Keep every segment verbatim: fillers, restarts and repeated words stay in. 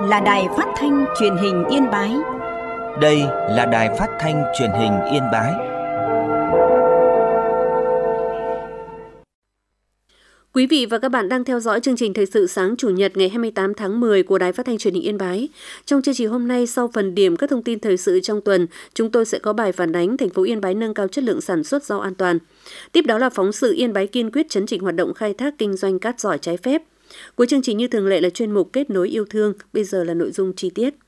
là Đài Phát thanh Truyền hình Yên Bái. Đây là Đài Phát thanh Truyền hình Yên Bái. Quý vị và các bạn đang theo dõi chương trình Thời sự sáng Chủ nhật ngày hai mươi tám tháng mười của Đài Phát thanh Truyền hình Yên Bái. Trong chương trình hôm nay, sau phần điểm các thông tin thời sự trong tuần, chúng tôi sẽ có bài phản ánh thành phố Yên Bái nâng cao chất lượng sản xuất rau an toàn. Tiếp đó là phóng sự Yên Bái kiên quyết chấn chỉnh hoạt động khai thác kinh doanh cát sỏi trái phép. Cuối chương trình như thường lệ là chuyên mục Kết nối yêu thương, bây giờ là nội dung chi tiết.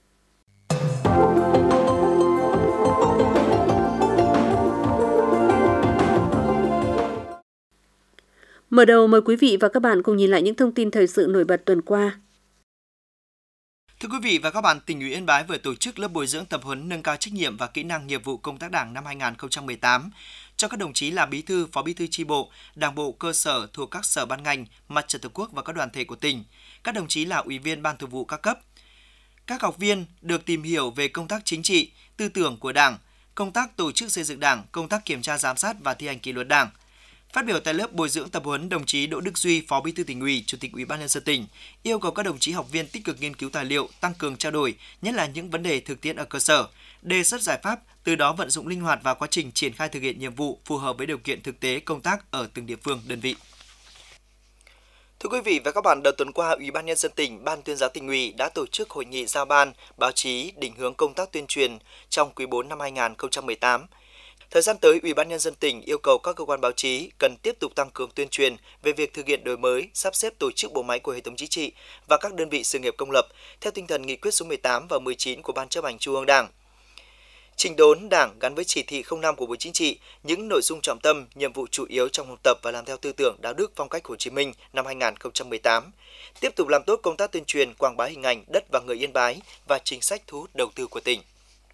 Mở đầu mời quý vị và các bạn cùng nhìn lại những thông tin thời sự nổi bật tuần qua. Thưa quý vị và các bạn, tỉnh ủy Yên Bái vừa tổ chức lớp bồi dưỡng tập huấn nâng cao trách nhiệm và kỹ năng nghiệp vụ công tác Đảng năm hai không một tám cho các đồng chí là bí thư, phó bí thư chi bộ, Đảng bộ cơ sở thuộc các sở ban ngành, Mặt trận Tổ quốc và các đoàn thể của tỉnh, các đồng chí là ủy viên ban thường vụ các cấp. Các học viên được tìm hiểu về công tác chính trị, tư tưởng của Đảng, công tác tổ chức xây dựng Đảng, công tác kiểm tra giám sát và thi hành kỷ luật Đảng. Phát biểu tại lớp bồi dưỡng tập huấn, đồng chí Đỗ Đức Duy, Phó Bí thư Tỉnh ủy, Chủ tịch Ủy ban nhân dân tỉnh yêu cầu các đồng chí học viên tích cực nghiên cứu tài liệu, tăng cường trao đổi, nhất là những vấn đề thực tiễn ở cơ sở, đề xuất giải pháp, từ đó vận dụng linh hoạt vào quá trình triển khai thực hiện nhiệm vụ phù hợp với điều kiện thực tế công tác ở từng địa phương, đơn vị. Thưa quý vị và các bạn, đầu tuần qua, Ủy ban nhân dân tỉnh, Ban Tuyên giáo Tỉnh ủy đã tổ chức hội nghị giao ban báo chí định hướng công tác tuyên truyền trong quý bốn năm hai không một tám. Thời gian tới, Ủy ban nhân dân tỉnh yêu cầu các cơ quan báo chí cần tiếp tục tăng cường tuyên truyền về việc thực hiện đổi mới, sắp xếp tổ chức bộ máy của hệ thống chính trị và các đơn vị sự nghiệp công lập theo tinh thần nghị quyết số mười tám và mười chín của Ban Chấp hành Trung ương Đảng. Chỉnh đốn Đảng gắn với chỉ thị không năm của Bộ Chính trị, những nội dung trọng tâm, nhiệm vụ chủ yếu trong học tập và làm theo tư tưởng đạo đức phong cách Hồ Chí Minh năm hai không một tám. Tiếp tục làm tốt công tác tuyên truyền, quảng bá hình ảnh đất và người Yên Bái và chính sách thu hút đầu tư của tỉnh.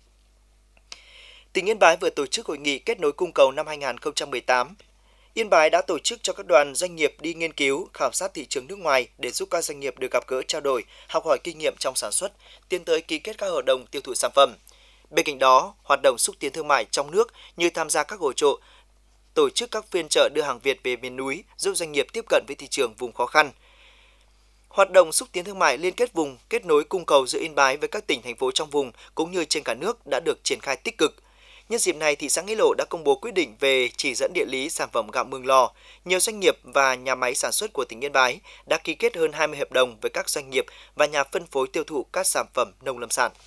Tỉnh Yên Bái vừa tổ chức hội nghị kết nối cung cầu năm hai không một tám. Yên Bái đã tổ chức cho các đoàn doanh nghiệp đi nghiên cứu, khảo sát thị trường nước ngoài để giúp các doanh nghiệp được gặp gỡ trao đổi, học hỏi kinh nghiệm trong sản xuất, tiến tới ký kết các hợp đồng tiêu thụ sản phẩm. Bên cạnh đó, hoạt động xúc tiến thương mại trong nước như tham gia các hội chợ, tổ chức các phiên chợ đưa hàng Việt về miền núi, giúp doanh nghiệp tiếp cận với thị trường vùng khó khăn. Hoạt động xúc tiến thương mại liên kết vùng, kết nối cung cầu giữa Yên Bái với các tỉnh, thành phố trong vùng cũng như trên cả nước đã được triển khai tích cực. Nhân dịp này, thị xã Nghĩa Lộ đã công bố quyết định về chỉ dẫn địa lý sản phẩm gạo Mường Lò. Nhiều doanh nghiệp và nhà máy sản xuất của tỉnh Yên Bái đã ký kết hơn hai mươi hợp đồng với các doanh nghiệp và nhà phân phối tiêu thụ các sản phẩm nông lâm sản.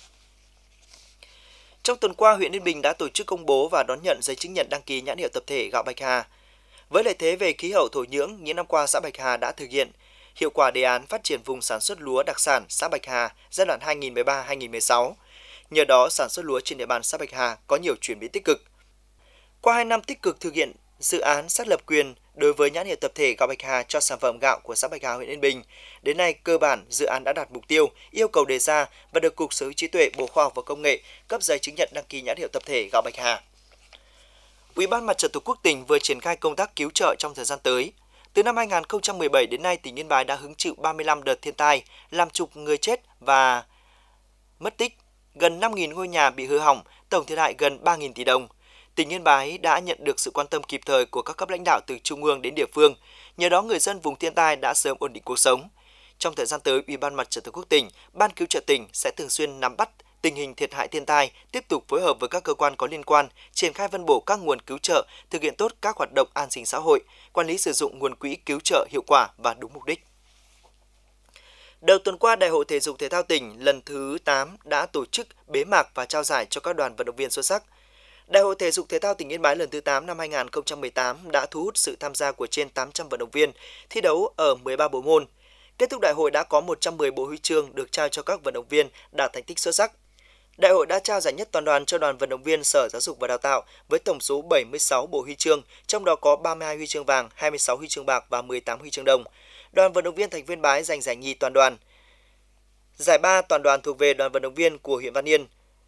Trong tuần qua, huyện Yên Bình đã tổ chức công bố và đón nhận giấy chứng nhận đăng ký nhãn hiệu tập thể gạo Bạch Hà. Với lợi thế về khí hậu thổ nhưỡng, những năm qua xã Bạch Hà đã thực hiện hiệu quả đề án phát triển vùng sản xuất lúa đặc sản xã Bạch Hà giai đoạn hai nghìn không trăm mười ba đến hai nghìn không trăm mười sáu. Nhờ đó, sản xuất lúa trên địa bàn xã Bạch Hà có nhiều chuyển biến tích cực. Qua hai năm tích cực thực hiện dự án xác lập quyền đối với nhãn hiệu tập thể gạo Bạch Hà cho sản phẩm gạo của xã Bạch Hà, huyện Yên Bình, đến nay cơ bản dự án đã đạt mục tiêu, yêu cầu đề ra và được Cục Sở hữu trí tuệ, Bộ Khoa học và Công nghệ cấp giấy chứng nhận đăng ký nhãn hiệu tập thể gạo Bạch Hà. Ủy ban Mặt trận Tổ quốc tỉnh vừa triển khai công tác cứu trợ trong thời gian tới. Từ năm hai không một bảy đến nay, tỉnh Yên Bái đã hứng chịu ba mươi lăm đợt thiên tai, làm chục người chết và mất tích, gần năm nghìn ngôi nhà bị hư hỏng, tổng thiệt hại gần ba nghìn tỷ đồng. Tỉnh Yên Bái đã nhận được sự quan tâm kịp thời của các cấp lãnh đạo từ trung ương đến địa phương. Nhờ đó, người dân vùng thiên tai đã sớm ổn định cuộc sống. Trong thời gian tới, Ủy ban Mặt trận Tổ quốc tỉnh, Ban Cứu trợ tỉnh sẽ thường xuyên nắm bắt tình hình thiệt hại thiên tai, tiếp tục phối hợp với các cơ quan có liên quan, triển khai phân bổ các nguồn cứu trợ, thực hiện tốt các hoạt động an sinh xã hội, quản lý sử dụng nguồn quỹ cứu trợ hiệu quả và đúng mục đích. Đầu tuần qua, Đại hội Thể dục Thể thao tỉnh lần thứ tám đã tổ chức bế mạc và trao giải cho các đoàn vận động viên xuất sắc. Đại hội Thể dục Thể thao tỉnh Yên Bái lần thứ tám năm hai không một tám đã thu hút sự tham gia của trên tám trăm vận động viên thi đấu ở mười ba bộ môn. Kết thúc đại hội đã có một trăm mười bộ huy chương được trao cho các vận động viên đạt thành tích xuất sắc. Đại hội đã trao giải nhất toàn đoàn cho đoàn vận động viên Sở Giáo dục và Đào tạo với tổng số bảy mươi sáu bộ huy chương, trong đó có ba mươi hai huy chương vàng, hai mươi sáu huy chương bạc và mười tám huy chương đồng. Đoàn vận động viên thành phố Yên Bái giành giải nhì toàn đoàn. Giải ba toàn đoàn thuộc về đoàn vận động viên của huyện Văn Yên.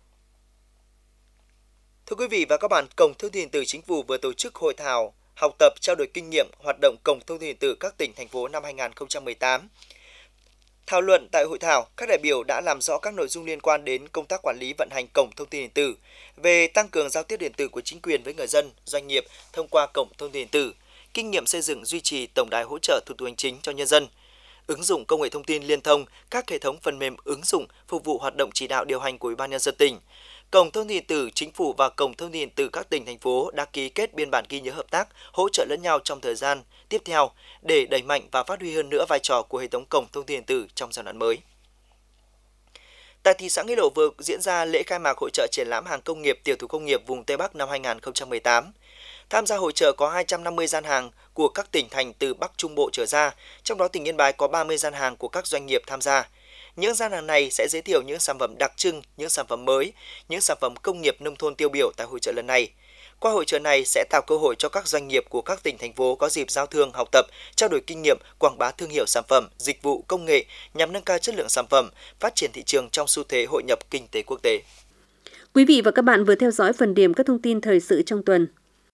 Thưa quý vị và các bạn, Cổng Thông tin điện tử Chính phủ vừa tổ chức hội thảo học tập trao đổi kinh nghiệm hoạt động Cổng Thông tin điện tử các tỉnh, thành phố năm hai không một tám. Thảo luận tại hội thảo, các đại biểu đã làm rõ các nội dung liên quan đến công tác quản lý vận hành Cổng Thông tin điện tử, về tăng cường giao tiếp điện tử của chính quyền với người dân, doanh nghiệp thông qua Cổng Thông tin điện tử, kinh nghiệm xây dựng duy trì tổng đài hỗ trợ thủ tục hành chính cho nhân dân. ứng dụng công nghệ thông tin liên thông, các hệ thống phần mềm ứng dụng phục vụ hoạt động chỉ đạo điều hành của Ủy ban Nhân dân tỉnh. Cổng thông tin điện tử Chính phủ và Cổng thông tin điện tử các tỉnh, thành phố đã ký kết biên bản ghi nhớ hợp tác, hỗ trợ lẫn nhau trong thời gian tiếp theo để đẩy mạnh và phát huy hơn nữa vai trò của hệ thống cổng thông tin điện tử trong giai đoạn mới. Tại thị xã Nghĩa Lộ vừa diễn ra lễ khai mạc hội chợ triển lãm hàng công nghiệp, tiểu thủ công nghiệp vùng Tây Bắc năm hai không một tám. Tham gia hội chợ có hai trăm năm mươi gian hàng của các tỉnh thành từ Bắc Trung Bộ trở ra, trong đó tỉnh Yên Bái có ba mươi gian hàng của các doanh nghiệp tham gia. Những gian hàng này sẽ giới thiệu những sản phẩm đặc trưng, những sản phẩm mới, những sản phẩm công nghiệp nông thôn tiêu biểu tại hội chợ lần này. Qua hội chợ này sẽ tạo cơ hội cho các doanh nghiệp của các tỉnh, thành phố có dịp giao thương, học tập, trao đổi kinh nghiệm, quảng bá thương hiệu sản phẩm, dịch vụ, công nghệ nhằm nâng cao chất lượng sản phẩm, phát triển thị trường trong xu thế hội nhập kinh tế quốc tế. Quý vị và các bạn vừa theo dõi phần điểm các thông tin thời sự trong tuần.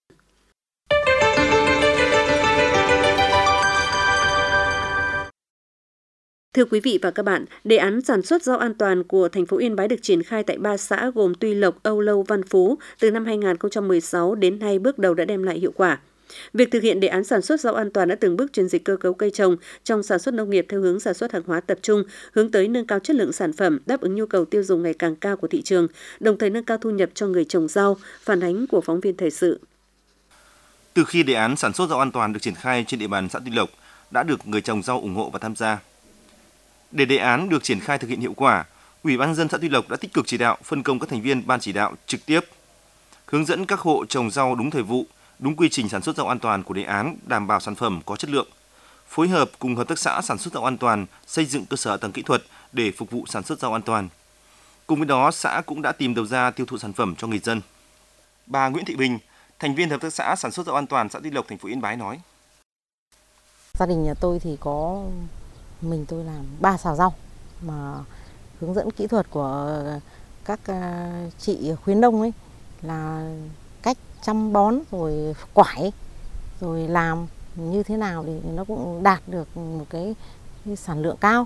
Thưa quý vị và các bạn, đề án sản xuất rau an toàn của thành phố Yên Bái được triển khai tại ba xã gồm Tuy Lộc, Âu Lâu, Văn Phú từ năm hai không một sáu đến nay bước đầu đã đem lại hiệu quả. Việc thực hiện đề án sản xuất rau an toàn đã từng bước chuyển dịch cơ cấu cây trồng trong sản xuất nông nghiệp theo hướng sản xuất hàng hóa tập trung, hướng tới nâng cao chất lượng sản phẩm, đáp ứng nhu cầu tiêu dùng ngày càng cao của thị trường, đồng thời nâng cao thu nhập cho người trồng rau, phản ánh của phóng viên thời sự. Từ khi đề án sản xuất rau an toàn được triển khai trên địa bàn xã Tuy Lộc, đã được người trồng rau ủng hộ và tham gia. Để đề án được triển khai thực hiện hiệu quả, Ủy ban nhân dân xã Tuy Lộc đã tích cực chỉ đạo, phân công các thành viên ban chỉ đạo trực tiếp hướng dẫn các hộ trồng rau đúng thời vụ, đúng quy trình sản xuất rau an toàn của đề án, đảm bảo sản phẩm có chất lượng. Phối hợp cùng hợp tác xã sản xuất rau an toàn, xây dựng cơ sở hạ tầng kỹ thuật để phục vụ sản xuất rau an toàn. Cùng với đó, xã cũng đã tìm đầu ra tiêu thụ sản phẩm cho người dân. Bà Nguyễn Thị Bình, thành viên hợp tác xã sản xuất rau an toàn xã Tuy Lộc, thành phố Yên Bái nói: Gia đình nhà tôi thì có mình tôi làm ba xào rau, mà hướng dẫn kỹ thuật của các chị khuyến nông ấy là cách chăm bón rồi quải rồi làm như thế nào thì nó cũng đạt được một cái sản lượng cao.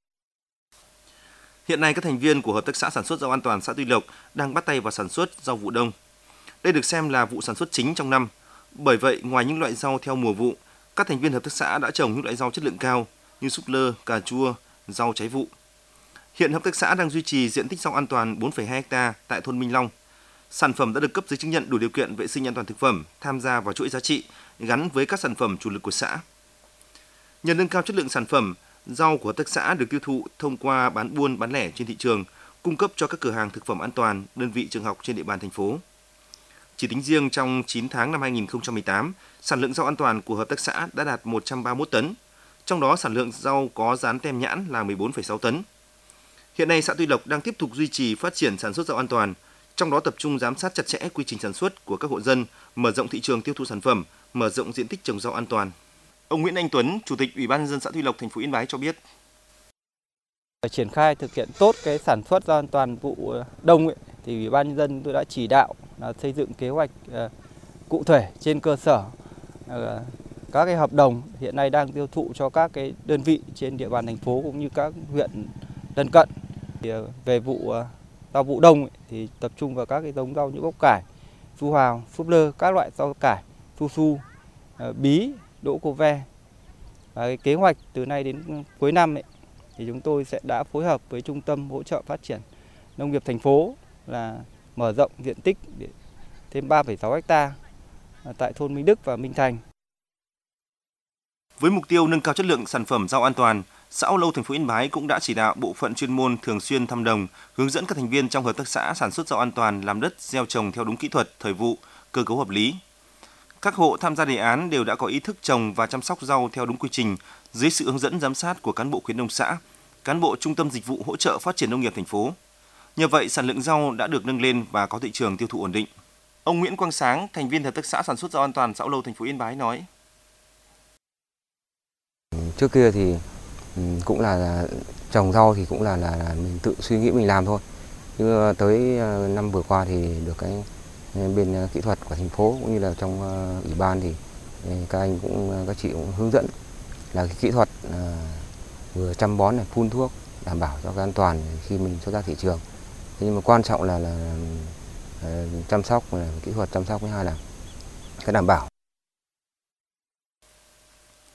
Hiện nay các thành viên của hợp tác xã sản xuất rau an toàn xã Tuy Lộc đang bắt tay vào sản xuất rau vụ đông. Đây được xem là vụ sản xuất chính trong năm. Bởi vậy, ngoài những loại rau theo mùa vụ, các thành viên hợp tác xã đã trồng những loại rau chất lượng cao như súp lơ, cà chua, rau trái vụ. Hiện hợp tác xã đang duy trì diện tích rau an toàn bốn phẩy hai héc ta tại thôn Minh Long. Sản phẩm đã được cấp giấy chứng nhận đủ điều kiện vệ sinh an toàn thực phẩm, tham gia vào chuỗi giá trị gắn với các sản phẩm chủ lực của xã. Nhờ nâng cao chất lượng sản phẩm, rau của hợp tác xã được tiêu thụ thông qua bán buôn bán lẻ trên thị trường, cung cấp cho các cửa hàng thực phẩm an toàn, đơn vị trường học trên địa bàn thành phố. Chỉ tính riêng trong chín tháng năm hai không một tám, sản lượng rau an toàn của hợp tác xã đã đạt một trăm ba mươi mốt tấn, trong đó sản lượng rau có dán tem nhãn là mười bốn phẩy sáu tấn. Hiện nay xã Tuy Lộc đang tiếp tục duy trì phát triển sản xuất rau an toàn, trong đó tập trung giám sát chặt chẽ quy trình sản xuất của các hộ dân, mở rộng thị trường tiêu thụ sản phẩm, mở rộng diện tích trồng rau an toàn. Ông Nguyễn Anh Tuấn, Chủ tịch Ủy ban nhân dân xã Tuy Lộc, thành phố Yên Bái cho biết: Triển khai thực hiện tốt cái sản xuất rau an toàn vụ đông ấy, thì Ủy ban nhân dân tôi đã chỉ đạo là xây dựng kế hoạch uh, cụ thể trên cơ sở uh, các cái hợp đồng hiện nay đang tiêu thụ cho các cái đơn vị trên địa bàn thành phố cũng như các huyện lân cận. Thì, uh, về vụ uh, rau vụ đông ấy, thì tập trung vào các cái giống rau như bắp cải, su hào, súp lơ, các loại rau cải, su su, uh, bí, đỗ cô ve. Và cái kế hoạch từ nay đến cuối năm ấy, thì chúng tôi sẽ đã phối hợp với Trung tâm hỗ trợ phát triển nông nghiệp thành phố là mở rộng diện tích để thêm ba phẩy sáu héc ta tại thôn Minh Đức và Minh Thành. Với mục tiêu nâng cao chất lượng sản phẩm rau an toàn, xã Âu Lâu, thành phố Yên Bái cũng đã chỉ đạo bộ phận chuyên môn thường xuyên thăm đồng, hướng dẫn các thành viên trong hợp tác xã sản xuất rau an toàn làm đất gieo trồng theo đúng kỹ thuật, thời vụ, cơ cấu hợp lý. Các hộ tham gia đề án đều đã có ý thức trồng và chăm sóc rau theo đúng quy trình dưới sự hướng dẫn giám sát của cán bộ khuyến nông xã, cán bộ trung tâm dịch vụ hỗ trợ phát triển nông nghiệp thành phố. Nhờ vậy, sản lượng rau đã được nâng lên và có thị trường tiêu thụ ổn định. Ông Nguyễn Quang Sáng, thành viên hợp tác xã sản xuất rau an toàn xã Âu Lâu, thành phố Yên Bái nói: Trước kia thì cũng là trồng rau thì cũng là, là là mình tự suy nghĩ mình làm thôi. Nhưng tới năm vừa qua thì được cái bên kỹ thuật của thành phố cũng như là trong ủy ban thì các anh cũng các chị cũng hướng dẫn là cái kỹ thuật vừa chăm bón này, phun thuốc đảm bảo cho cái an toàn khi mình xuất ra thị trường. Thế nhưng mà quan trọng là, là, là chăm sóc, là kỹ thuật chăm sóc, với hai là cái đảm bảo.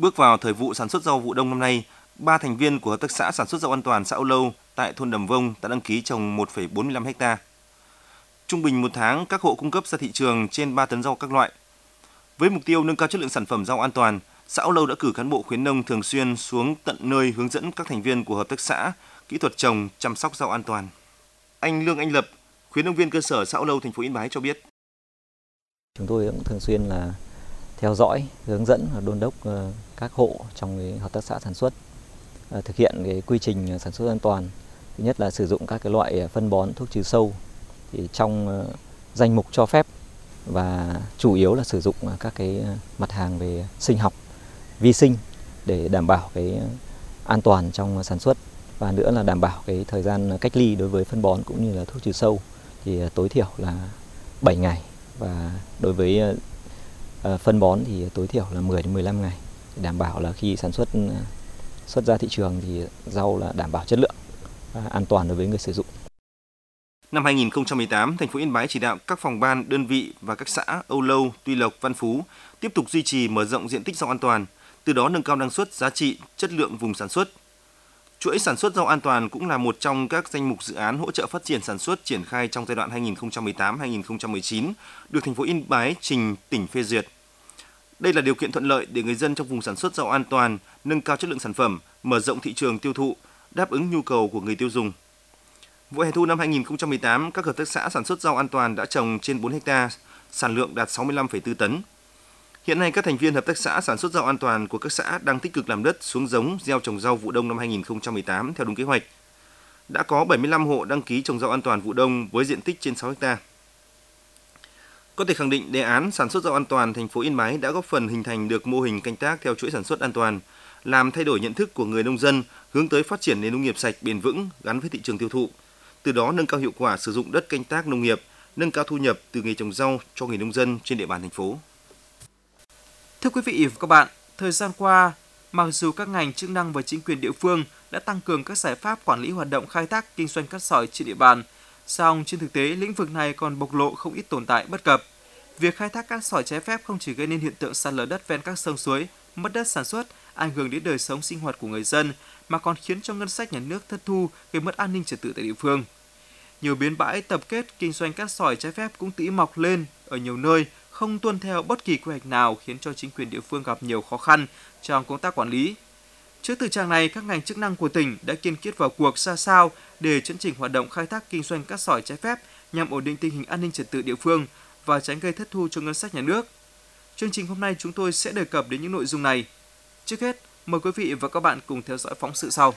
Bước vào thời vụ sản xuất rau vụ đông năm nay, ba thành viên của Hợp tác xã sản xuất rau an toàn xã Âu Lâu tại thôn Đầm Vông đã đăng ký trồng một phẩy bốn mươi lăm ha. Trung bình một tháng, các hộ cung cấp ra thị trường trên ba tấn rau các loại. Với mục tiêu nâng cao chất lượng sản phẩm rau an toàn, xã Âu Lâu đã cử cán bộ khuyến nông thường xuyên xuống tận nơi hướng dẫn các thành viên của hợp tác xã kỹ thuật trồng, chăm sóc rau an toàn. Anh Lương Anh Lập, khuyến nông viên cơ sở xã Âu Lâu, thành phố Yên Bái cho biết. Chúng tôi cũng thường xuyên là theo dõi, hướng dẫn và đôn đốc các hộ trong cái hợp tác xã sản xuất thực hiện cái quy trình sản xuất an toàn. Thứ nhất là sử dụng các cái loại phân bón, thuốc trừ sâu thì trong danh mục cho phép, và chủ yếu là sử dụng các cái mặt hàng về sinh học, vi sinh để đảm bảo cái an toàn trong sản xuất, và nữa là đảm bảo cái thời gian cách ly đối với phân bón cũng như là thuốc trừ sâu thì tối thiểu là bảy ngày, và đối với phân bón thì tối thiểu là mười đến mười lăm ngày để đảm bảo là khi sản xuất xuất ra thị trường thì rau là đảm bảo chất lượng và an toàn đối với người sử dụng. Năm hai nghìn không trăm mười tám, thành phố Yên Bái chỉ đạo các phòng ban, đơn vị và các xã Âu Lâu, Tuy Lộc, Văn Phú tiếp tục duy trì mở rộng diện tích rau an toàn, từ đó nâng cao năng suất, giá trị, chất lượng vùng sản xuất. Chuỗi sản xuất rau an toàn cũng là một trong các danh mục dự án hỗ trợ phát triển sản xuất triển khai trong giai đoạn hai nghìn không trăm mười tám đến hai nghìn không trăm mười chín được thành phố Yên Bái trình tỉnh phê duyệt. Đây là điều kiện thuận lợi để người dân trong vùng sản xuất rau an toàn nâng cao chất lượng sản phẩm, mở rộng thị trường tiêu thụ, đáp ứng nhu cầu của người tiêu dùng. Vụ hè thu năm hai nghìn không trăm mười tám, các hợp tác xã sản xuất rau an toàn đã trồng trên bốn ha, sản lượng đạt sáu mươi lăm phẩy bốn tấn. Hiện nay, các thành viên hợp tác xã sản xuất rau an toàn của các xã đang tích cực làm đất, xuống giống, gieo trồng rau vụ đông năm hai nghìn không trăm mười tám theo đúng kế hoạch. Đã có bảy mươi lăm hộ đăng ký trồng rau an toàn vụ đông với diện tích trên sáu ha. Có thể khẳng định đề án sản xuất rau an toàn thành phố Yên Bái đã góp phần hình thành được mô hình canh tác theo chuỗi sản xuất an toàn, làm thay đổi nhận thức của người nông dân hướng tới phát triển nền nông nghiệp sạch, bền vững gắn với thị trường tiêu thụ. Từ đó nâng cao hiệu quả sử dụng đất canh tác nông nghiệp, nâng cao thu nhập từ nghề trồng rau cho người nông dân trên địa bàn thành phố. Thưa quý vị và các bạn, thời gian qua, mặc dù các ngành chức năng và chính quyền địa phương đã tăng cường các giải pháp quản lý hoạt động khai thác kinh doanh cát sỏi trên địa bàn, song trên thực tế lĩnh vực này còn bộc lộ không ít tồn tại bất cập. Việc khai thác cát sỏi trái phép không chỉ gây nên hiện tượng sạt lở đất ven các sông suối, mất đất sản xuất, ảnh hưởng đến đời sống sinh hoạt của người dân, mà còn khiến cho ngân sách nhà nước thất thu, gây mất an ninh trật tự tại địa phương. Nhiều bến bãi tập kết kinh doanh cát sỏi trái phép cũng tỉ mọc lên ở nhiều nơi, không tuân theo bất kỳ quy hoạch nào, khiến cho chính quyền địa phương gặp nhiều khó khăn trong công tác quản lý. Trước thực trạng này, các ngành chức năng của tỉnh đã kiên quyết vào cuộc ra sao để chấn chỉnh hoạt động khai thác kinh doanh cát sỏi trái phép nhằm ổn định tình hình an ninh trật tự địa phương và tránh gây thất thu cho ngân sách nhà nước. Chương trình hôm nay chúng tôi sẽ đề cập đến những nội dung này. Trước hết, mời quý vị và các bạn cùng theo dõi phóng sự sau.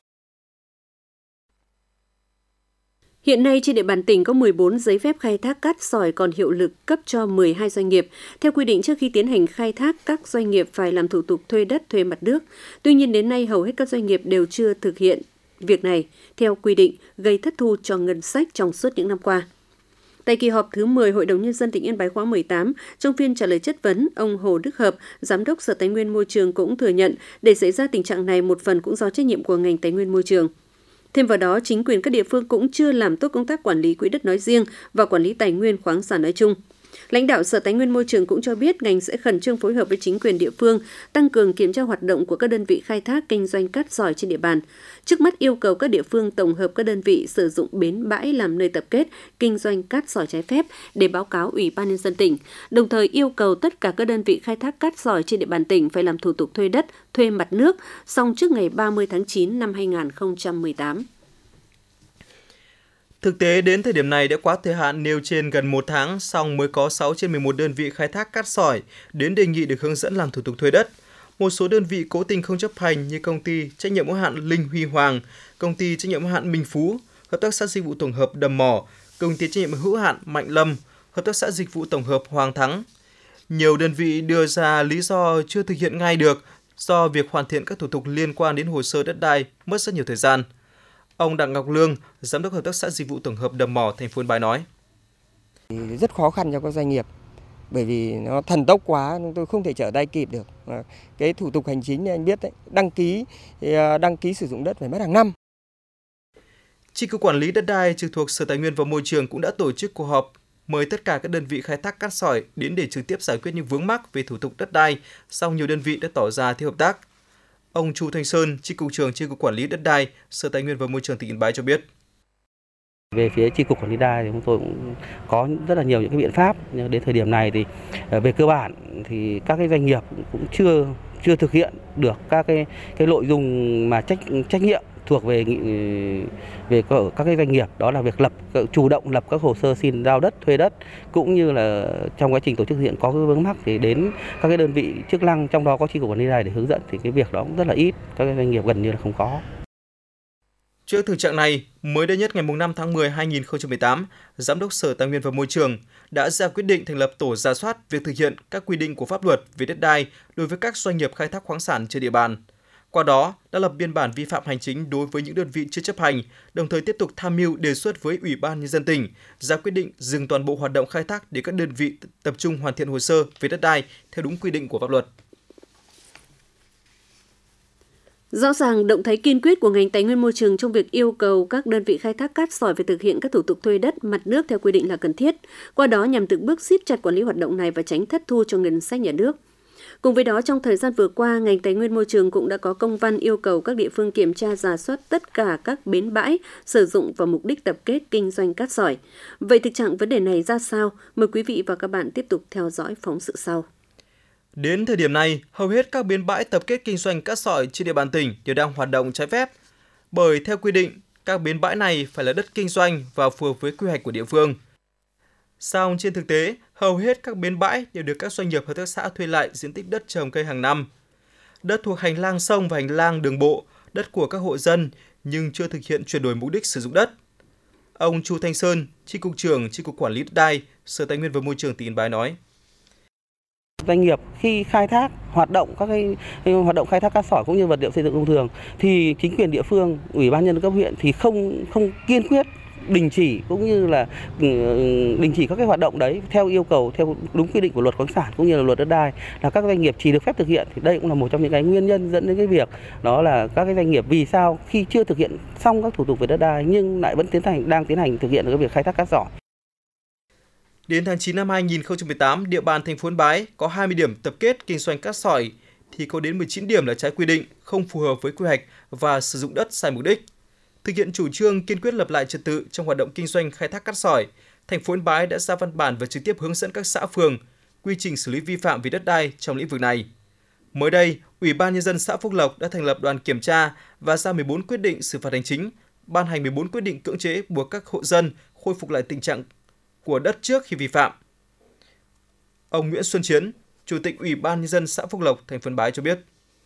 Hiện nay trên địa bàn tỉnh có mười bốn giấy phép khai thác cát sỏi còn hiệu lực cấp cho mười hai doanh nghiệp. Theo quy định, trước khi tiến hành khai thác, các doanh nghiệp phải làm thủ tục thuê đất, thuê mặt nước. Tuy nhiên đến nay hầu hết các doanh nghiệp đều chưa thực hiện việc này theo quy định, gây thất thu cho ngân sách trong suốt những năm qua. Tại kỳ họp thứ mười Hội đồng Nhân dân tỉnh Yên Bái khóa mười tám, trong phiên trả lời chất vấn, ông Hồ Đức Hợp, Giám đốc Sở Tài nguyên Môi trường cũng thừa nhận để xảy ra tình trạng này một phần cũng do trách nhiệm của ngành Tài nguyên Môi trường. Thêm vào đó, chính quyền các địa phương cũng chưa làm tốt công tác quản lý quỹ đất nói riêng và quản lý tài nguyên khoáng sản nói chung. Lãnh đạo Sở Tài nguyên Môi trường cũng cho biết ngành sẽ khẩn trương phối hợp với chính quyền địa phương, tăng cường kiểm tra hoạt động của các đơn vị khai thác kinh doanh cát sỏi trên địa bàn. Trước mắt yêu cầu các địa phương tổng hợp các đơn vị sử dụng bến bãi làm nơi tập kết kinh doanh cát sỏi trái phép để báo cáo Ủy ban Nhân dân tỉnh. Đồng thời yêu cầu tất cả các đơn vị khai thác cát sỏi trên địa bàn tỉnh phải làm thủ tục thuê đất, thuê mặt nước, xong trước ngày ba mươi tháng chín năm hai nghìn không trăm mười tám. Thực tế, đến thời điểm này đã quá thời hạn nêu trên gần một tháng, song mới có sáu trên mười một đơn vị khai thác cát sỏi đến đề nghị được hướng dẫn làm thủ tục thuê đất. Một số đơn vị cố tình không chấp hành như công ty trách nhiệm hữu hạn Linh Huy Hoàng, công ty trách nhiệm hữu hạn Minh Phú, hợp tác xã dịch vụ tổng hợp Đầm Mỏ, công ty trách nhiệm hữu hạn Mạnh Lâm, hợp tác xã dịch vụ tổng hợp Hoàng Thắng. Nhiều đơn vị đưa ra lý do chưa thực hiện ngay được do việc hoàn thiện các thủ tục liên quan đến hồ sơ đất đai mất rất nhiều thời gian. Ông Đặng Ngọc Lương, Giám đốc Hợp tác xã Dịch vụ Tổng hợp Đầm Mỏ, thành phố Yên Bái nói. Rất khó khăn cho các doanh nghiệp, bởi vì nó thần tốc quá, chúng tôi không thể trở tay kịp được. Cái thủ tục hành chính anh biết đấy, đăng ký đăng ký sử dụng đất phải mất hàng năm. Chi cục quản lý đất đai trực thuộc Sở Tài nguyên và Môi trường cũng đã tổ chức cuộc họp mời tất cả các đơn vị khai thác cát sỏi đến để trực tiếp giải quyết những vướng mắc về thủ tục đất đai, song nhiều đơn vị đã tỏ ra thiếu hợp tác. Ông Chu Thanh Sơn, Chi cục trưởng Chi cục Quản lý đất đai, Sở Tài nguyên và Môi trường tỉnh Yên Bái cho biết. Về phía Chi cục Quản lý đất đai thì chúng tôi cũng có rất là nhiều những cái biện pháp, nhưng đến thời điểm này thì về cơ bản thì các cái doanh nghiệp cũng chưa chưa thực hiện được các cái cái nội dung mà trách trách nhiệm thuộc về về các cái doanh nghiệp, đó là việc lập chủ động lập các hồ sơ xin giao đất, thuê đất, cũng như là trong quá trình tổ chức thực hiện có cái vướng mắc thì đến các cái đơn vị chức năng, trong đó có Chi cục Quản lý đất đai để hướng dẫn, thì cái việc đó cũng rất là ít, các cái doanh nghiệp gần như là không có. Trước thực trạng này, mới đây nhất ngày năm tháng mười năm hai nghìn không trăm mười tám, Giám đốc Sở Tài nguyên và Môi trường đã ra quyết định thành lập tổ rà soát việc thực hiện các quy định của pháp luật về đất đai đối với các doanh nghiệp khai thác khoáng sản trên địa bàn. Qua đó, đã lập biên bản vi phạm hành chính đối với những đơn vị chưa chấp hành, đồng thời tiếp tục tham mưu đề xuất với Ủy ban Nhân dân tỉnh ra quyết định dừng toàn bộ hoạt động khai thác để các đơn vị tập trung hoàn thiện hồ sơ về đất đai theo đúng quy định của pháp luật. Rõ ràng, động thái kiên quyết của ngành Tài nguyên Môi trường trong việc yêu cầu các đơn vị khai thác cát sỏi phải thực hiện các thủ tục thuê đất, mặt nước theo quy định là cần thiết, qua đó nhằm từng bước siết chặt quản lý hoạt động này và tránh thất thu cho ngân sách nhà nước. Cùng với đó, trong thời gian vừa qua, ngành Tài nguyên Môi trường cũng đã có công văn yêu cầu các địa phương kiểm tra rà soát tất cả các bến bãi sử dụng vào mục đích tập kết kinh doanh cát sỏi. Vậy thực trạng vấn đề này ra sao? Mời quý vị và các bạn tiếp tục theo dõi phóng sự sau. Đến thời điểm này, hầu hết các bến bãi tập kết kinh doanh cát sỏi trên địa bàn tỉnh đều đang hoạt động trái phép. Bởi theo quy định, các bến bãi này phải là đất kinh doanh và phù hợp với quy hoạch của địa phương. Song trên thực tế, hầu hết các bến bãi đều được các doanh nghiệp hợp tác xã thuê lại diện tích đất trồng cây hàng năm. Đất thuộc hành lang sông và hành lang đường bộ, đất của các hộ dân nhưng chưa thực hiện chuyển đổi mục đích sử dụng đất. Ông Chu Thanh Sơn, Chi cục trưởng Chi cục Quản lý đất đai, Sở Tài nguyên và Môi trường tỉnh Yên Bái nói: Doanh nghiệp khi khai thác hoạt động các cái, cái hoạt động khai thác cát sỏi cũng như vật liệu xây dựng thông thường thì chính quyền địa phương, Ủy ban nhân dân cấp huyện thì không không kiên quyết đình chỉ cũng như là đình chỉ các cái hoạt động đấy theo yêu cầu, theo đúng quy định của luật khoáng sản cũng như là luật đất đai, là các doanh nghiệp chỉ được phép thực hiện. Thì đây cũng là một trong những cái nguyên nhân dẫn đến cái việc đó là các cái doanh nghiệp vì sao khi chưa thực hiện xong các thủ tục về đất đai nhưng lại vẫn tiến hành đang tiến hành thực hiện cái việc khai thác cát sỏi. Đến tháng chín năm hai nghìn không trăm mười tám, địa bàn thành phố Yên Bái có hai mươi điểm tập kết kinh doanh cát sỏi thì có đến mười chín điểm là trái quy định, không phù hợp với quy hoạch và sử dụng đất sai mục đích. Thực hiện chủ trương kiên quyết lập lại trật tự trong hoạt động kinh doanh khai thác cát sỏi, thành phố Yên Bái đã ra văn bản và trực tiếp hướng dẫn các xã phường quy trình xử lý vi phạm về đất đai trong lĩnh vực này. Mới đây, Ủy ban Nhân dân xã Phúc Lộc đã thành lập đoàn kiểm tra và ra mười bốn quyết định xử phạt hành chính, ban hành mười bốn quyết định cưỡng chế buộc các hộ dân khôi phục lại tình trạng của đất trước khi vi phạm. Ông Nguyễn Xuân Chiến, Chủ tịch Ủy ban Nhân dân xã Phúc Lộc, thành phố Yên Bái cho biết: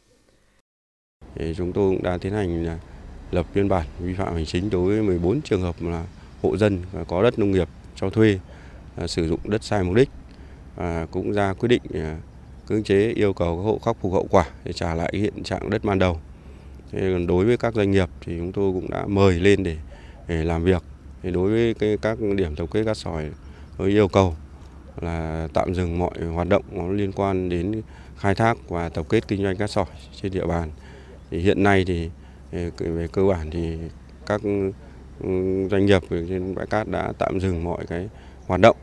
Chúng tôi cũng đã tiến hành lập biên bản vi phạm hành chính đối với mười bốn trường hợp là hộ dân có đất nông nghiệp cho thuê sử dụng đất sai mục đích, và cũng ra quyết định cưỡng chế yêu cầu các hộ khắc phục hậu quả để trả lại hiện trạng đất ban đầu. Thế đối với các doanh nghiệp thì chúng tôi cũng đã mời lên để, để làm việc. Thì đối với cái, các điểm tập kết cát sỏi với yêu cầu là tạm dừng mọi hoạt động có liên quan đến khai thác và tập kết kinh doanh cát sỏi trên địa bàn. Thì hiện nay thì về cơ bản thì các doanh nghiệp trên bãi cát đã tạm dừng mọi cái hoạt động.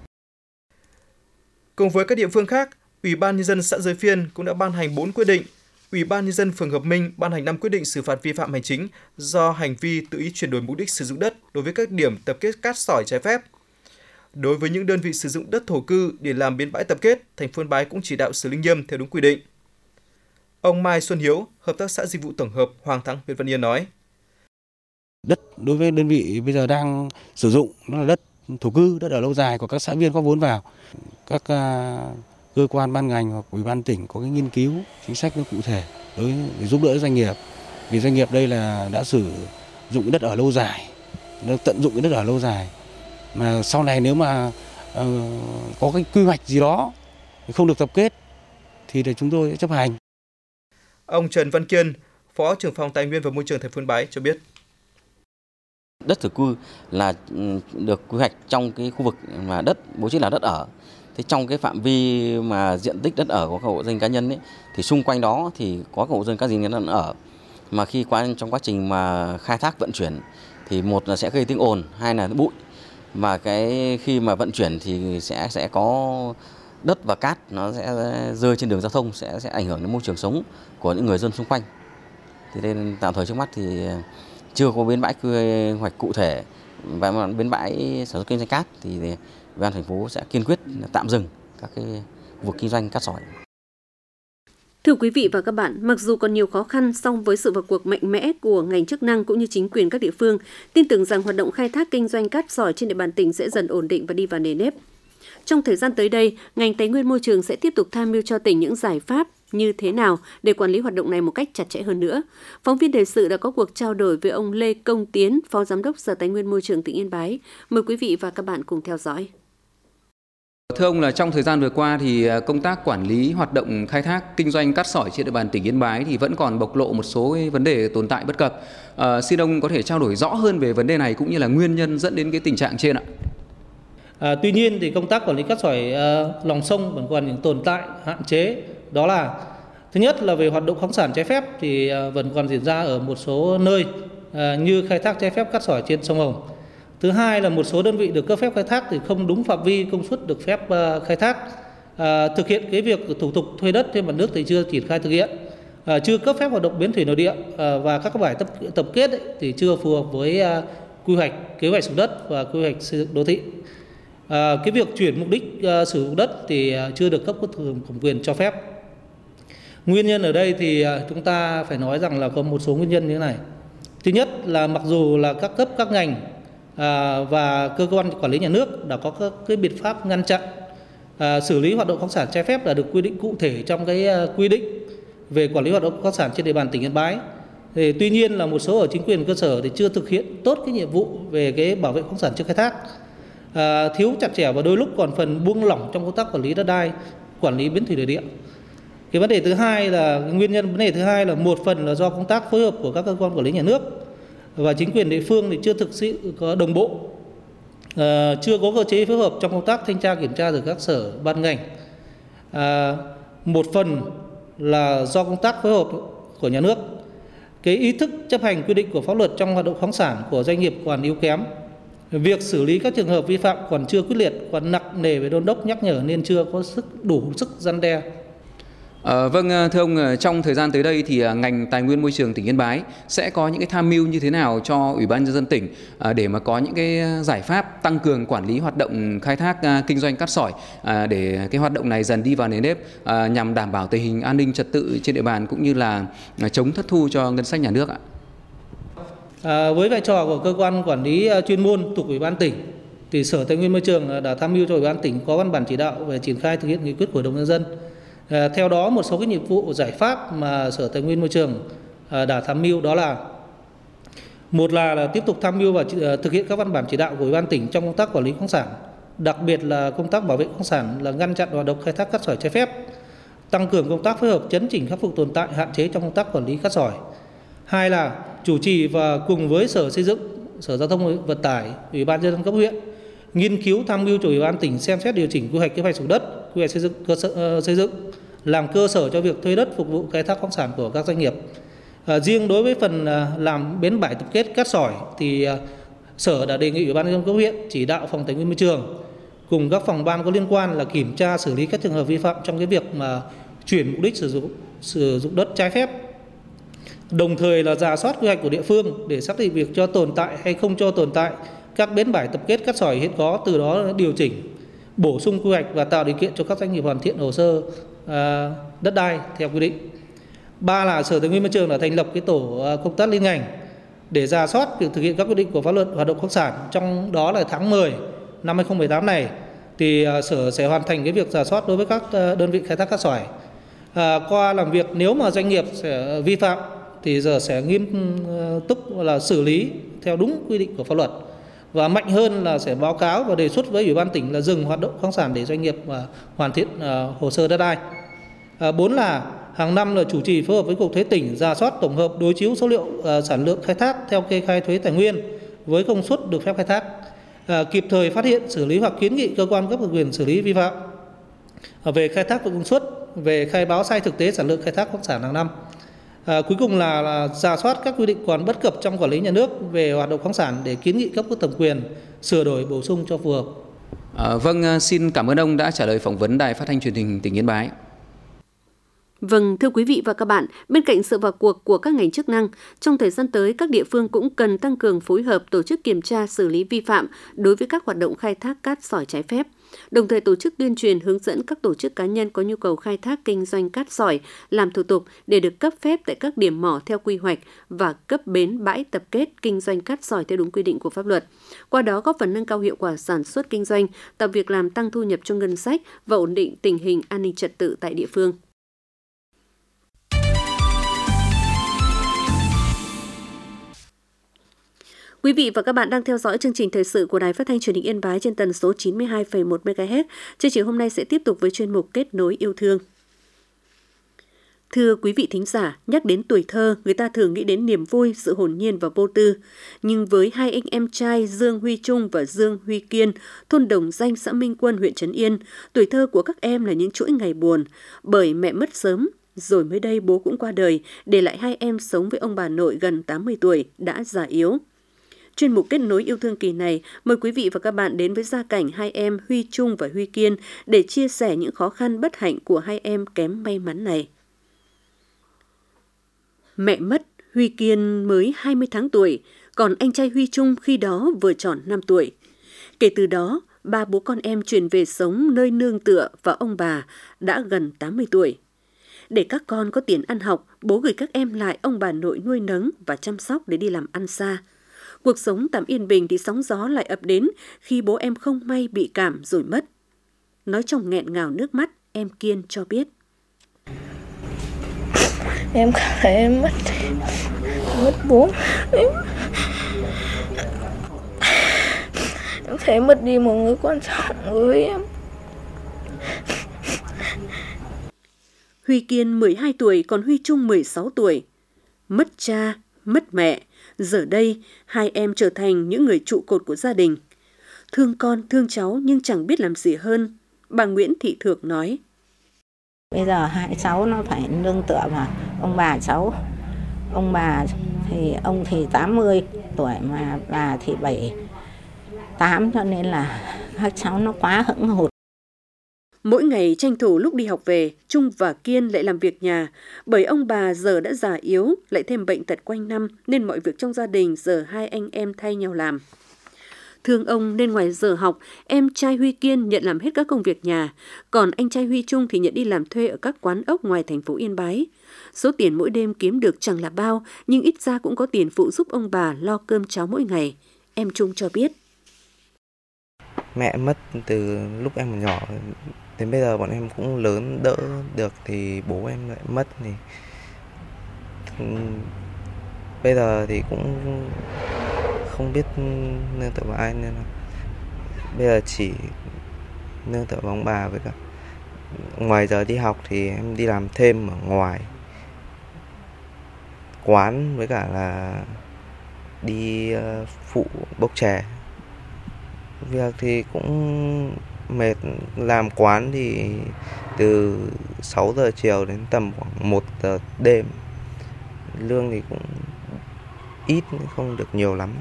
Cùng với các địa phương khác, Ủy ban Nhân dân xã Giới Phiên cũng đã ban hành bốn quyết định. Ủy ban Nhân dân phường Hợp Minh ban hành năm quyết định xử phạt vi phạm hành chính do hành vi tự ý chuyển đổi mục đích sử dụng đất đối với các điểm tập kết cát sỏi trái phép. Đối với những đơn vị sử dụng đất thổ cư để làm bến bãi tập kết, thành phố Yên Bái cũng chỉ đạo xử lý nghiêm theo đúng quy định. Ông Mai Xuân Hiếu, Hợp tác xã Dịch vụ Tổng hợp Hoàng Thắng, huyện Văn Yên nói: Đất đối với đơn vị bây giờ đang sử dụng nó là đất thổ cư, đất ở lâu dài của các xã viên có vốn vào. Các uh, cơ quan ban ngành hoặc Ủy ban tỉnh có cái nghiên cứu chính sách nó cụ thể đối để giúp đỡ doanh nghiệp. Vì doanh nghiệp đây là đã sử dụng đất ở lâu dài, nó tận dụng cái đất ở lâu dài. Mà sau này nếu mà uh, có cái quy hoạch gì đó không được tập kết thì để chúng tôi sẽ chấp hành. Ông Trần Văn Kiên, Phó trưởng phòng Tài nguyên và Môi trường thành phố Yên Bái cho biết: Đất thổ cư là được quy hoạch trong cái khu vực mà đất bố trí là đất ở. Thế trong cái phạm vi mà diện tích đất ở của các hộ dân cá nhân ấy, thì xung quanh đó thì có các hộ dân cá nhân ở. Mà khi qua trong quá trình mà khai thác vận chuyển thì một là sẽ gây tiếng ồn, hai là bụi. Mà cái khi mà vận chuyển thì sẽ sẽ có đất và cát nó sẽ rơi trên đường giao thông, sẽ sẽ ảnh hưởng đến môi trường sống của những người dân xung quanh. Thế nên tạm thời trước mắt thì chưa có bến bãi quy hoạch cụ thể và bến bãi sản xuất kinh doanh cát thì Ủy ban thành phố sẽ kiên quyết tạm dừng các cái khu vực kinh doanh cát sỏi. Thưa quý vị và các bạn, mặc dù còn nhiều khó khăn, song với sự vào cuộc mạnh mẽ của ngành chức năng cũng như chính quyền các địa phương, tin tưởng rằng hoạt động khai thác kinh doanh cát sỏi trên địa bàn tỉnh sẽ dần ổn định và đi vào nề nếp. Trong thời gian tới đây, ngành Tài nguyên Môi trường sẽ tiếp tục tham mưu cho tỉnh những giải pháp như thế nào để quản lý hoạt động này một cách chặt chẽ hơn nữa. Phóng viên thời sự đã có cuộc trao đổi với ông Lê Công Tiến, Phó Giám đốc Sở Tài nguyên Môi trường tỉnh Yên Bái. Mời quý vị và các bạn cùng theo dõi. Thưa ông, là trong thời gian vừa qua thì công tác quản lý hoạt động khai thác kinh doanh cát sỏi trên địa bàn tỉnh Yên Bái thì vẫn còn bộc lộ một số vấn đề tồn tại bất cập. À, xin ông có thể trao đổi rõ hơn về vấn đề này cũng như là nguyên nhân dẫn đến cái tình trạng trên ạ? À, tuy nhiên thì công tác quản lý cát sỏi uh, lòng sông vẫn còn những tồn tại hạn chế. Đó là thứ nhất là về hoạt động khoáng sản trái phép thì uh, vẫn còn diễn ra ở một số nơi uh, như khai thác trái phép cát sỏi trên sông Hồng. Thứ hai là một số đơn vị được cấp phép khai thác thì không đúng phạm vi công suất được phép uh, khai thác. Uh, thực hiện cái việc thủ tục thuê đất trên mặt nước thì chưa triển khai thực hiện. Uh, chưa cấp phép hoạt động bến thủy nội địa uh, và các bãi tập tập kết ấy, thì chưa phù hợp với uh, quy hoạch kế hoạch sử dụng đất và quy hoạch xây dựng đô thị. À, cái việc chuyển mục đích uh, sử dụng đất thì uh, chưa được cấp có thẩm quyền cho phép. Nguyên nhân ở đây thì uh, chúng ta phải nói rằng là có một số nguyên nhân như thế này. Thứ nhất là mặc dù là các cấp các ngành uh, và cơ quan quản lý nhà nước đã có các cái biện pháp ngăn chặn uh, xử lý hoạt động khoáng sản trái phép đã được quy định cụ thể trong cái uh, quy định về quản lý hoạt động khoáng sản trên địa bàn tỉnh Yên Bái. Thì tuy nhiên là một số ở chính quyền cơ sở thì chưa thực hiện tốt cái nhiệm vụ về cái bảo vệ khoáng sản trước khai thác. À, thiếu chặt chẽ và đôi lúc còn phần buông lỏng trong công tác quản lý đất đai, quản lý bến thủy nội địa. Cái vấn đề thứ hai là nguyên nhân vấn đề thứ hai là một phần là do công tác phối hợp của các cơ quan quản lý nhà nước và chính quyền địa phương thì chưa thực sự có đồng bộ, à, chưa có cơ chế phối hợp trong công tác thanh tra kiểm tra từ các sở ban ngành. À, một phần là do công tác phối hợp của nhà nước, cái ý thức chấp hành quy định của pháp luật trong hoạt động khoáng sản của doanh nghiệp còn yếu kém. Việc xử lý các trường hợp vi phạm còn chưa quyết liệt, còn nặng nề về đôn đốc nhắc nhở nên chưa có sức đủ sức răn đe. À, vâng, thưa ông, trong thời gian tới đây thì ngành Tài nguyên Môi trường tỉnh Yên Bái sẽ có những cái tham mưu như thế nào cho Ủy ban nhân dân tỉnh để mà có những cái giải pháp tăng cường quản lý hoạt động khai thác kinh doanh cát sỏi để cái hoạt động này dần đi vào nề nếp nhằm đảm bảo tình hình an ninh trật tự trên địa bàn cũng như là chống thất thu cho ngân sách nhà nước ạ? À, với vai trò của cơ quan quản lý uh, chuyên môn thuộc Ủy ban tỉnh thì Sở Tài nguyên Môi trường đã tham mưu cho Ủy ban tỉnh có văn bản chỉ đạo về triển khai thực hiện nghị quyết của Hội đồng nhân dân. À, theo đó một số cái nhiệm vụ giải pháp mà Sở Tài nguyên Môi trường uh, đã tham mưu đó là một là, là tiếp tục tham mưu và uh, thực hiện các văn bản chỉ đạo của Ủy ban tỉnh trong công tác quản lý khoáng sản, đặc biệt là công tác bảo vệ khoáng sản là ngăn chặn hoạt động khai thác cát sỏi trái phép, tăng cường công tác phối hợp chấn chỉnh khắc phục tồn tại hạn chế trong công tác quản lý cát sỏi. Hai là chủ trì và cùng với Sở Xây dựng, Sở Giao thông Vận tải, Ủy ban nhân dân cấp huyện nghiên cứu tham mưu cho Ủy ban tỉnh xem xét điều chỉnh quy hoạch kế hoạch sử dụng đất, quy hoạch xây dựng cơ sở uh, xây dựng làm cơ sở cho việc thuê đất phục vụ khai thác khoáng sản của các doanh nghiệp. Uh, riêng đối với phần uh, làm bến bãi tập kết cát sỏi thì uh, Sở đã đề nghị Ủy ban nhân dân cấp huyện chỉ đạo phòng Tài nguyên Môi trường cùng các phòng ban có liên quan là kiểm tra xử lý các trường hợp vi phạm trong cái việc mà chuyển mục đích sử dụng sử dụng đất trái phép. Đồng thời là rà soát quy hoạch của địa phương để xác định việc cho tồn tại hay không cho tồn tại các bến bãi tập kết cát sỏi hiện có, từ đó điều chỉnh, bổ sung quy hoạch và tạo điều kiện cho các doanh nghiệp hoàn thiện hồ sơ à, đất đai theo quy định. Ba là Sở Tài nguyên Môi trường đã thành lập cái tổ công tác liên ngành để rà soát việc thực hiện các quy định của pháp luật hoạt động khoáng sản. Trong đó là tháng mười năm hai nghìn không trăm mười tám này thì Sở sẽ hoàn thành cái việc rà soát đối với các đơn vị khai thác cát sỏi. À, qua làm việc nếu mà doanh nghiệp sẽ vi phạm thì giờ sẽ nghiêm túc là xử lý theo đúng quy định của pháp luật, và mạnh hơn là sẽ báo cáo và đề xuất với Ủy ban tỉnh là dừng hoạt động khoáng sản để doanh nghiệp hoàn thiện hồ sơ đất đai. À, bốn là hàng năm là chủ trì phối hợp với Cục Thuế tỉnh rà soát tổng hợp đối chiếu số liệu sản lượng khai thác theo kê khai thuế tài nguyên với công suất được phép khai thác, à, kịp thời phát hiện xử lý hoặc kiến nghị cơ quan cấp thẩm quyền xử lý vi phạm về khai thác và công suất, về khai báo sai thực tế sản lượng khai thác khoáng sản hàng năm. À, cuối cùng là, là rà soát các quy định còn bất cập trong quản lý nhà nước về hoạt động khoáng sản để kiến nghị cấp có thẩm quyền sửa đổi bổ sung cho phù hợp. À, vâng, xin cảm ơn ông đã trả lời phỏng vấn Đài Phát thanh Truyền hình tỉnh Yên Bái. Vâng, thưa quý vị và các bạn, bên cạnh sự vào cuộc của các ngành chức năng, trong thời gian tới các địa phương cũng cần tăng cường phối hợp tổ chức kiểm tra xử lý vi phạm đối với các hoạt động khai thác cát sỏi trái phép. Đồng thời tổ chức tuyên truyền hướng dẫn các tổ chức cá nhân có nhu cầu khai thác kinh doanh cát sỏi làm thủ tục để được cấp phép tại các điểm mỏ theo quy hoạch và cấp bến bãi tập kết kinh doanh cát sỏi theo đúng quy định của pháp luật. Qua đó góp phần nâng cao hiệu quả sản xuất kinh doanh, tạo việc làm, tăng thu nhập cho ngân sách và ổn định tình hình an ninh trật tự tại địa phương. Quý vị và các bạn đang theo dõi chương trình thời sự của Đài Phát thanh Truyền hình Yên Bái trên tần số chín mươi hai phẩy một mê ga héc. Chương trình hôm nay sẽ tiếp tục với chuyên mục Kết nối yêu thương. Thưa quý vị thính giả, nhắc đến tuổi thơ, người ta thường nghĩ đến niềm vui, sự hồn nhiên và vô tư. Nhưng với hai anh em trai Dương Huy Trung và Dương Huy Kiên, thôn Đồng Danh, xã Minh Quân, huyện Trấn Yên, tuổi thơ của các em là những chuỗi ngày buồn, bởi mẹ mất sớm. Rồi mới đây bố cũng qua đời, để lại hai em sống với ông bà nội gần tám mươi tuổi, đã già yếu. Chuyên mục Kết nối yêu thương kỳ này, mời quý vị và các bạn đến với gia cảnh hai em Huy Trung và Huy Kiên để chia sẻ những khó khăn bất hạnh của hai em kém may mắn này. Mẹ mất, Huy Kiên mới hai mươi tháng tuổi, còn anh trai Huy Trung khi đó vừa tròn năm tuổi. Kể từ đó, ba bố con em chuyển về sống nơi nương tựa và ông bà đã gần tám mươi tuổi. Để các con có tiền ăn học, bố gửi các em lại ông bà nội nuôi nấng và chăm sóc để đi làm ăn xa. Cuộc sống tạm yên bình thì sóng gió lại ập đến khi bố em không may bị cảm rồi mất. Nói trong nghẹn ngào nước mắt, em Kiên cho biết. Em cảm thấy em mất, mất bố. Em, em thấy mất đi một người quan trọng với em. Huy Kiên mười hai tuổi, còn Huy Trung mười sáu tuổi. Mất cha, mất mẹ. Giờ đây, hai em trở thành những người trụ cột của gia đình. Thương con, thương cháu nhưng chẳng biết làm gì hơn. Bà Nguyễn Thị Thược nói. Bây giờ hai cháu nó phải nương tựa vào ông bà cháu. Ông bà thì ông thì tám mươi tuổi mà bà thì bảy mươi tám, cho nên là các cháu nó quá hững hụt. Mỗi ngày tranh thủ lúc đi học về, Trung và Kiên lại làm việc nhà, bởi ông bà giờ đã già yếu, lại thêm bệnh tật quanh năm nên mọi việc trong gia đình giờ hai anh em thay nhau làm. Thương ông nên ngoài giờ học, em trai Huy Kiên nhận làm hết các công việc nhà, còn anh trai Huy Trung thì nhận đi làm thuê ở các quán ốc ngoài thành phố Yên Bái. Số tiền mỗi đêm kiếm được chẳng là bao, nhưng ít ra cũng có tiền phụ giúp ông bà lo cơm cháo mỗi ngày. Em Trung cho biết. Mẹ mất từ lúc em còn nhỏ, đến bây giờ bọn em cũng lớn đỡ được thì bố em lại mất thì bây giờ thì cũng không biết nương tựa vào ai, nên là bây giờ chỉ nương tựa vào ông bà. Với cả ngoài giờ đi học thì em đi làm thêm ở ngoài quán, với cả là đi phụ bốc chè. Việc thì cũng mệt, làm quán thì từ sáu giờ chiều đến tầm khoảng một giờ đêm. Lương thì cũng ít, không được nhiều lắm.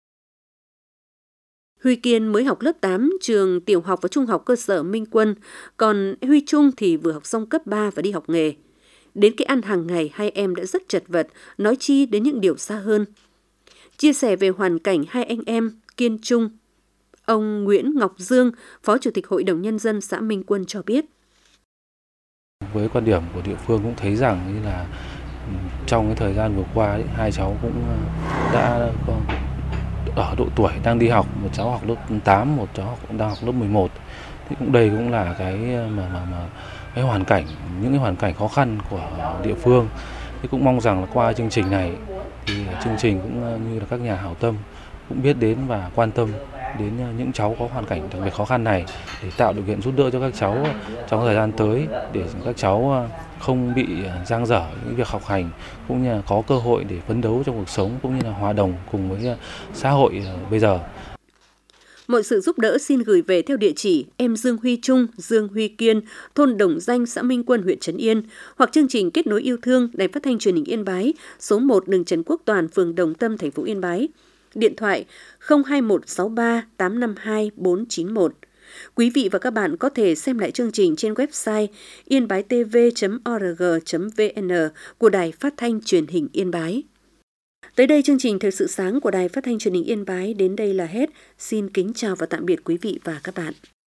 Huy Kiên mới học lớp tám, trường tiểu học và trung học cơ sở Minh Quân, còn Huy Trung thì vừa học xong cấp ba và đi học nghề. Đến cái ăn hàng ngày hai em đã rất chật vật, nói chi đến những điều xa hơn. Chia sẻ về hoàn cảnh hai anh em Kiên Trung, ông Nguyễn Ngọc Dương, Phó Chủ tịch Hội đồng Nhân dân xã Minh Quân cho biết. Với quan điểm của địa phương cũng thấy rằng như là trong cái thời gian vừa qua ấy, hai cháu cũng đã ở độ tuổi đang đi học, một cháu học lớp tám, một cháu học, đang học lớp mười một. Thì cũng đây cũng là cái mà mà mà cái hoàn cảnh, những cái hoàn cảnh khó khăn của địa phương. Thì cũng mong rằng là qua chương trình này thì chương trình cũng như là các nhà hảo tâm cũng biết đến và quan tâm đến những cháu có hoàn cảnh đặc biệt khó khăn này để tạo điều kiện giúp đỡ cho các cháu trong thời gian tới, để các cháu không bị dang dở những việc học hành, cũng như là có cơ hội để phấn đấu trong cuộc sống, cũng như là hòa đồng cùng với xã hội bây giờ. Mọi sự giúp đỡ xin gửi về theo địa chỉ em Dương Huy Trung, Dương Huy Kiên, thôn Đồng Danh, xã Minh Quân, huyện Trấn Yên, hoặc chương trình Kết nối yêu thương, Đài Phát thanh Truyền hình Yên Bái, số một đường Trần Quốc Toàn, phường Đồng Tâm, thành phố Yên Bái. Điện thoại không hai một sáu ba tám năm hai bốn chín một. Quý vị và các bạn có thể xem lại chương trình trên website yên bái t v chấm o r g chấm v n của Đài Phát thanh Truyền hình Yên Bái. Tới đây chương trình Thời sự sáng của Đài Phát thanh Truyền hình Yên Bái đến đây là hết. Xin kính chào và tạm biệt quý vị và các bạn.